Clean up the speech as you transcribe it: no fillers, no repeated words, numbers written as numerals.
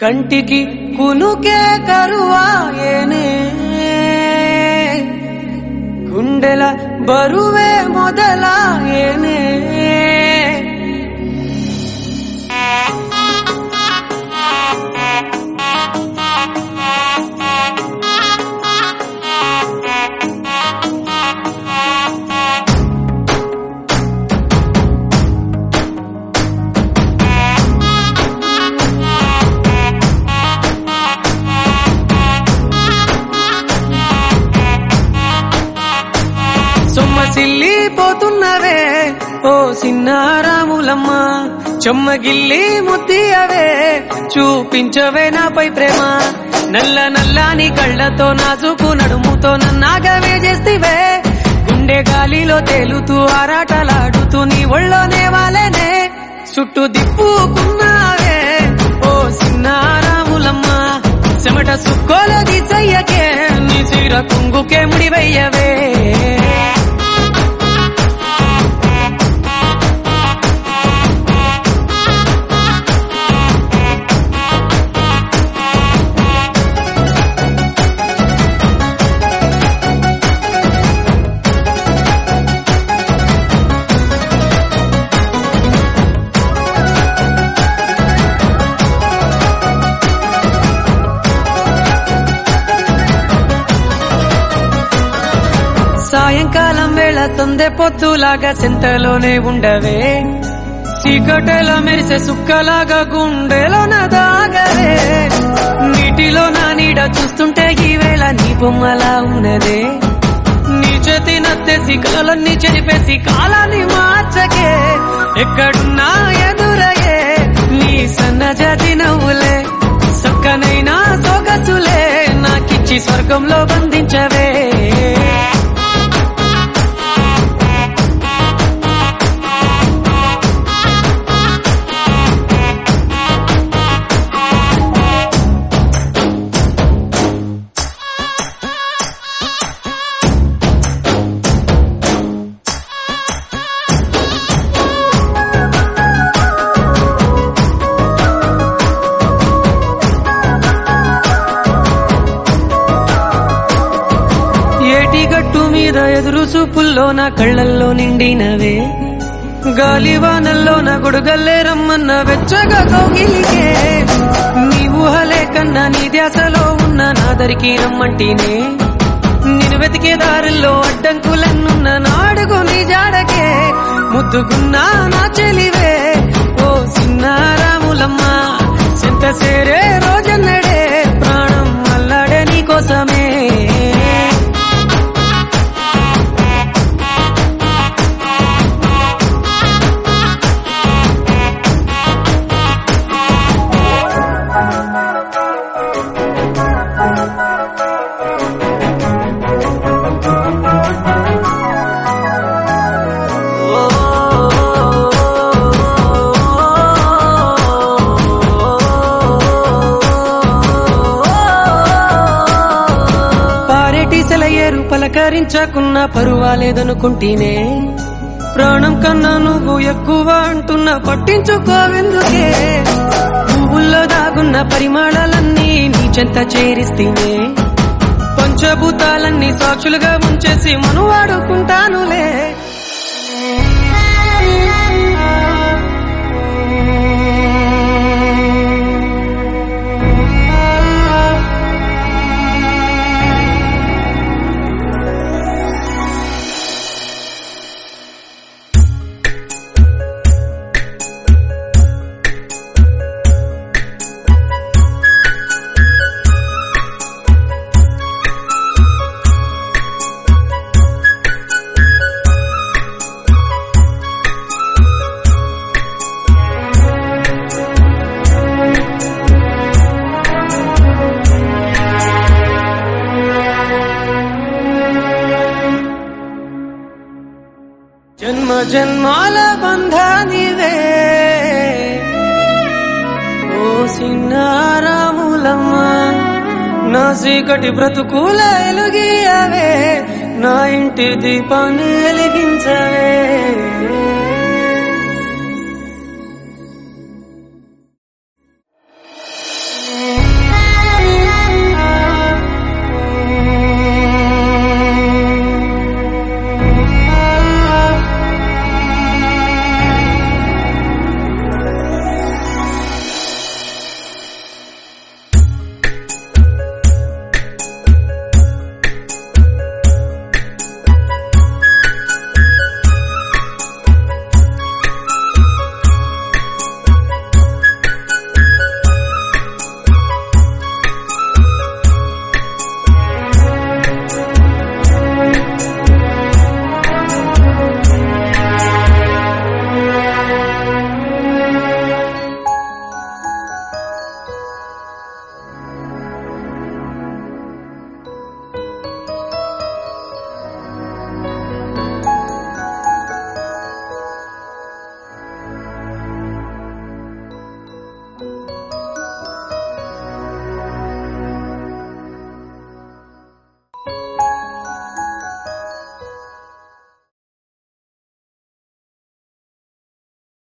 కంటికి కునుకే కరువాయేనే గుండెల బరువే మొదలాయేనే సొమ్మసిల్లిపోతున్నవే ఓ సిన్నారాములమ్మ చెమ్మగిల్లి ముద్దియవే చూపించవే నాపై ప్రేమ నల్ల నల్లాని కళ్ళతో నాజుకు నడుముతో నన్నాగవే చేస్తివే గుండె గాలిలో తేలుతూ ఆరాటలాడుతూ నీ ఒళ్ళోనే వాలేనే చుట్టూ దిప్పుకున్నావే ఓ సిన్నారాములమ్మ చెమట సుక్కోలో దిశయ్యకే నీ చీర కుంగుకే ముడివయ్యవే సాయంకాలం వేళ సందె పొద్దులాగా చెంతలోనే ఉండవే చీకటెల మెరిసే సుక్కలాగా గుండెలోన దాగవే నీటిలో నా నీడ చూస్తుంటే ఈ వేళ నీ బొమ్మలా ఉన్నదే నీ చేతి నత్తేసి కలలన్నీ చెరిపేసి కాలాన్ని మార్చకే ఎక్కడున్నా ఎదురయ్యే నీ సన్నజాతి నవ్వులే సక్కనైనా సొగసులే నాకిచ్చి స్వర్గంలో బంధించవే గట్టు మీద ఎదురు చూపుల్లో నా కళ్ళల్లో నిండినవే గాలివానల్లో నా గొడుగల్లే రమ్మన్న వెచ్చగా కౌగిలికే నీ ఊహలే కన్నా నీ ధ్యాసలో ఉన్న నాదరికి రమ్మంటేనే నేను వెతికే దారుల్లో అడ్డంకులన్నున్న నాడుగు నీ జాడకే ముద్దుకున్నా నా చెలివే ఓ సిన్నారాములమ్మ చింత సేరే రోజన్నడే ప్రాణం అల్లాడే నీ కోసమే సెలయేరు పలకరించకున్నా పరువాలేదనుకుంటేనే ప్రాణం కన్నా నువ్వు ఎక్కువ అంటున్నా పట్టించుకోవెందుకే పువ్వుల్లో దాగున్న పరిమాణాలన్నీ నీ చెంత చేరిస్తేనే పంచభూతాలన్నీ సాక్షులుగా ముంచేసి మనువాడుకుంటానులే జన్మ జన్మాల బంధానివే ఓ సిన్నారాములమ్మ నా చీకటి బ్రతుకుల ఎలుగియవే నా ఇంటి దీపాన్ని వెలిగించవే